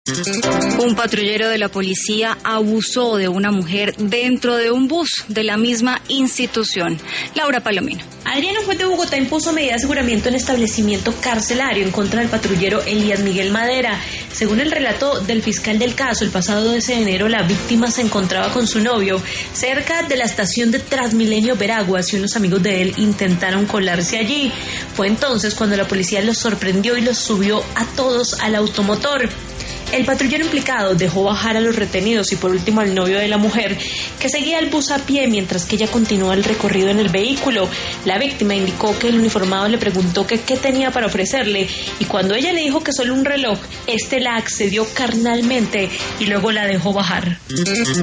Un patrullero de la policía abusó de una mujer dentro de un bus de la misma institución. Laura Palomino. Adrián, un juez de Bogotá impuso medida de aseguramiento en establecimiento carcelario en contra del patrullero Elías Miguel Madera. Según el relato del fiscal del caso, el pasado 12 de enero la víctima se encontraba con su novio cerca de la estación de Transmilenio Veraguas y unos amigos de él intentaron colarse allí. Fue entonces cuando la policía los sorprendió y los subió a todos al automotor. El patrullero implicado dejó bajar a los retenidos y por último al novio de la mujer, que seguía el bus a pie mientras que ella continuó el recorrido en el vehículo. La víctima indicó que el uniformado le preguntó que qué tenía para ofrecerle y cuando ella le dijo que solo un reloj, este la accedió carnalmente y luego la dejó bajar.